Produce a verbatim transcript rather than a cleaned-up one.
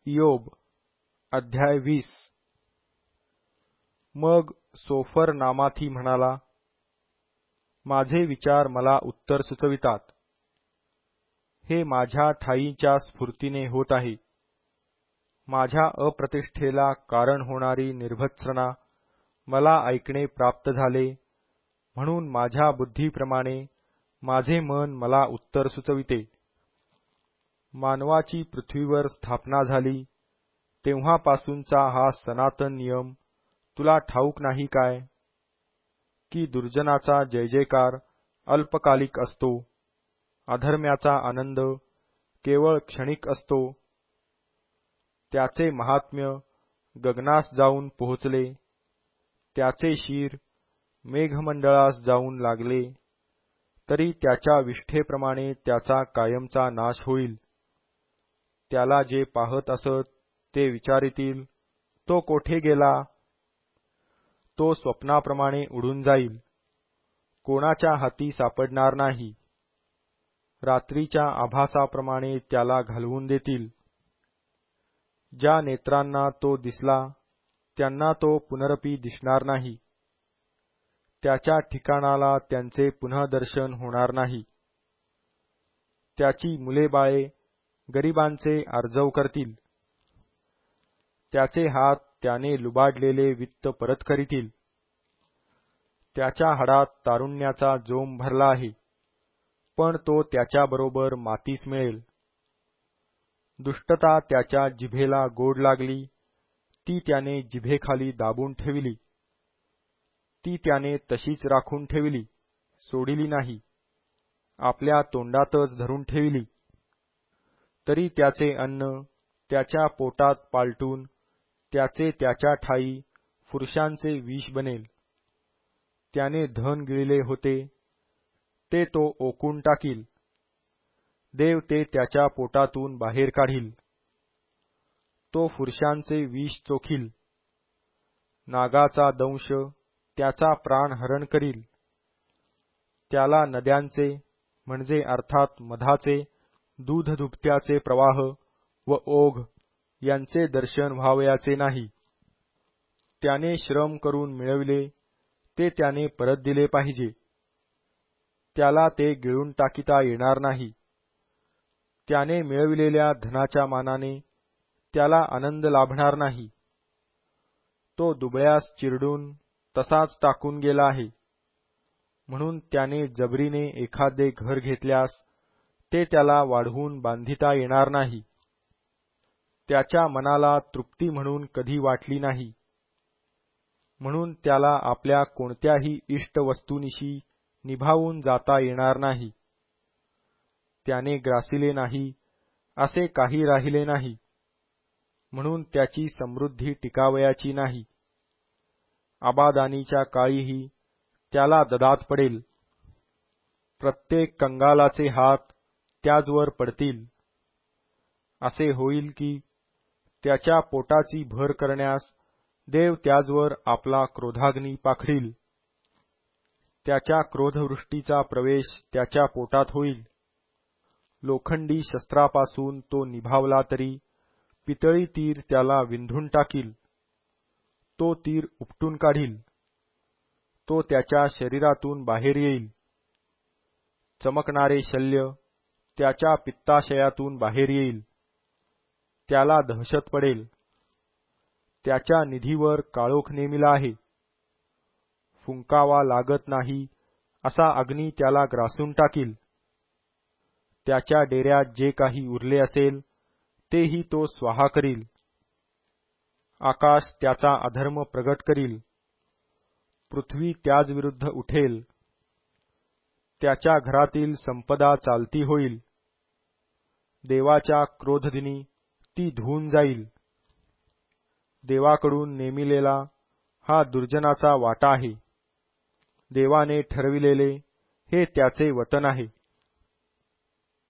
इयोब अध्याय वीस. मग सोफर नामाथी म्हणाला, माझे विचार मला उत्तर सुचवितात. हे माझ्या ठाईच्या स्फूर्तीने होत आहे. माझ्या अप्रतिष्ठेला कारण होणारी निर्भत्सना मला ऐकणे प्राप्त झाले, म्हणून माझ्या बुद्धीप्रमाणे माझे मन मला उत्तर सुचविते. मानवाची पृथ्वीवर स्थापना झाली तेव्हापासूनचा हा सनातन नियम तुला ठाऊक नाही काय, की दुर्जनाचा जय जयकार अल्पकालिक असतो, अधर्म्याचा आनंद केवळ क्षणिक असतो. त्याचे महात्म्य गगनास जाऊन पोहोचले, त्याचे शिर मेघमंडळास जाऊन लागले, तरी त्याच्या विष्ठेप्रमाणे त्याचा कायमचा नाश होईल. त्याला जे पाहत असत ते विचारितील, तो कोठे गेला? तो स्वप्नाप्रमाणे उडून जाईल, कोणाच्या हाती सापडणार नाही. रात्रीच्या आभासाप्रमाणे त्याला घालवून देतील. ज्या नेत्रांना तो दिसला त्यांना तो पुनरपी दिसणार नाही. त्याच्या ठिकाणाला त्यांचे पुन्हा दर्शन होणार नाही. त्याची मुले बाळे गरिबांचे आर्जव करतील. त्याचे हात त्याने लुबाडलेले वित्त परत करीतील. त्याच्या हाडात तारुण्याचा जोम भरला आहे, पण तो त्याच्याबरोबर मातीस मिळेल. दुष्टता त्याच्या जिभेला गोड लागली, ती त्याने जिभेखाली दाबून ठेविली. ती त्याने तशीच राखून ठेविली, सोडिली नाही, आपल्या तोंडातच धरून ठेविली. तरी त्याचे अन्न त्याच्या पोटात पालटून त्याचे त्याच्या ठाई पुरुषांचे विष बनेल. त्याने धन गिळले होते ते तो ओकून टाकील. देव ते त्याच्या पोटातून बाहेर काढील. तो पुरुषांचे विष चोखील. नागाचा दंश त्याचा प्राण हरण करील. त्याला नद्यांचे म्हणजे अर्थात मधाचे दूधदुभत्याचे प्रवाह व ओघ यांचे दर्शन व्हावयाचे नाही. त्याने श्रम करून मिळविले ते त्याने परत दिले पाहिजे. त्याला ते गिळून टाकिता येणार नाही. त्याने मिळविलेल्या धनाच्या मानाने त्याला आनंद लाभणार नाही. तो दुबळ्यास चिरडून तसाच टाकून गेला आहे, म्हणून त्याने जबरीने एखादे घर घेतल्यास ते त्याला वाढवून बांधिता येणार नाही. त्याच्या मनाला तृप्ती म्हणून कधी वाटली नाही, म्हणून त्याला आपल्या कोणत्याही इष्ट वस्तूनिशी निभावून जाता येणार नाही. त्याने ग्रासिले नाही असे काही राहिले नाही, म्हणून त्याची समृद्धी टिकावयाची नाही. आबादानीच्या काळीही त्याला ददात पडेल. प्रत्येक कंगालाचे हात त्याचवर पडतील. असे होईल की त्याच्या पोटाची भर करण्यास देव त्याचवर आपला क्रोधाग्नी पाखडील. त्याच्या क्रोधवृष्टीचा प्रवेश त्याच्या पोटात होईल. लोखंडी शस्त्रापासून तो निभावला तरी पितळी तीर त्याला विंधून टाकील. तो तीर उपटून काढील. तो त्याच्या शरीरातून बाहेर येईल. चमकणारे शल्य त्याच्या पित्ताशयातून बाहेर येईल. त्याला दहशत पडेल. त्याच्या निधीवर काळोख नेमिला आहे. फुंकावा लागत नाही असा अग्नी त्याला ग्रासून टाकील. त्याच्या डेऱ्यात जे काही उरले असेल तेही तो स्वाहा करील. आकाश त्याचा अधर्म प्रगट करील. पृथ्वी त्याच विरुद्ध उठेल. त्याच्या घरातील संपदा चालती होईल. देवाच्या क्रोधदिनी ती धुवून जाईल. देवाकडून नेमिलेला हा दुर्जनाचा वाटा आहे. देवाने ठरविलेले हे त्याचे वतन आहे.